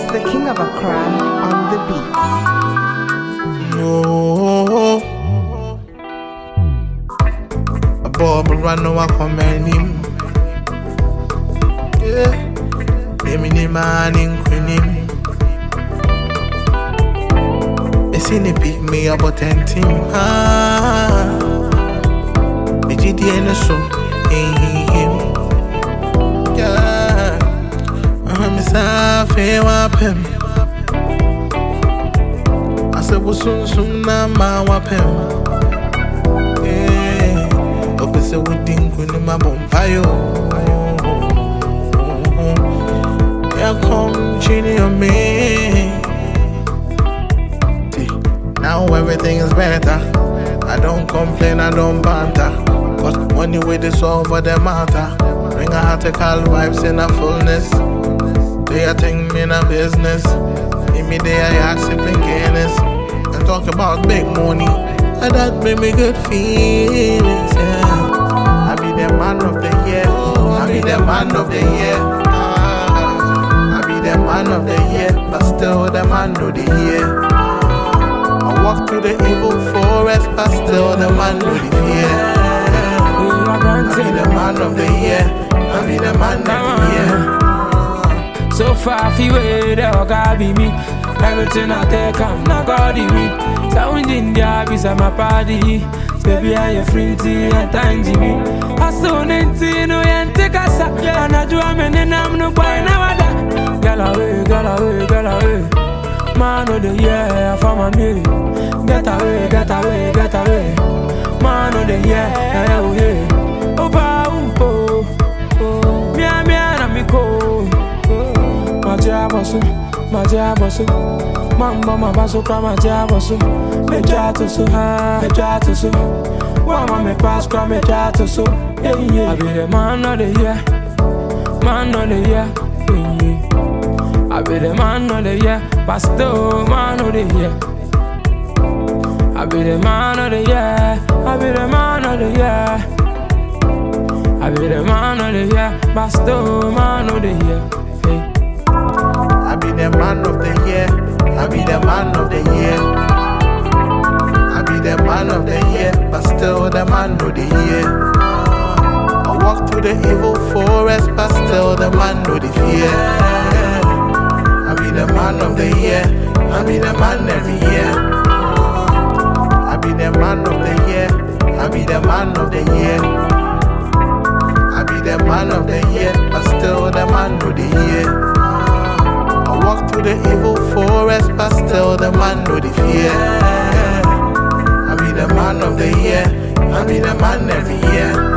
the king of Accra on the beat. Oh, a bob run no comment him. Yeah, the man in Queen. They see pick me up or tent him. Me GDN so him. Yeah, I'm sorry, wapem. I said, "What's soon na ma wapem?" Yeah, up is a wedding when my bumpayo. Yeah, come chini on me. Now everything is better. I don't complain, I don't banter. Cause money with is over the matter. Bring a heartical vibes in a fullness. They a thing in a business. In me they I ask sipping Guinness. And talk about big money. And that bring me good feelings, yeah. I be the man of the year. I be the man of the year. I be the man of the year. But still the man of the year. I walk through the evil forest, but still the man of the year. I be the man of the year. I be the man of the year. So far, if you wait, God be me. Everything I take, I'm not God in me. Sound in the abyss, I'm a party. Baby, I am free to and time Jimmy. I saw Nintino and take a sack. And I do a man and I'm no boy now. Get away, get away, get away. Man of the year, for my me. Get away, get away, get away. Man of the year, yeah. Opa, oh, oh. Mia, mia, na mi ko. Majabosu, majabosu. Mamba, mabasu, kwa majabosu. Mejatosu, ha, mejatosu. Wama me pass, kwa mejatosu. Yeah, yeah. I be the man of the year. Man of the year, yeah, yeah. I be the man of the year, but still man of the year. I be the man of the year. I be the man of the year. I be the man of the year, but still man of the year. Hey. I be the man of the year. I be the man of the year. I be the man of the year, but still the man of the year. I walk through the evil forest, but still the man of the year. I be the man of the year. I be the man every year. I be the man of the year. I be the man of the year. I be the man of the year, but still the man of the year. I walk through the evil forest, but still the man of the year. I be the man of the year. I be the man every year.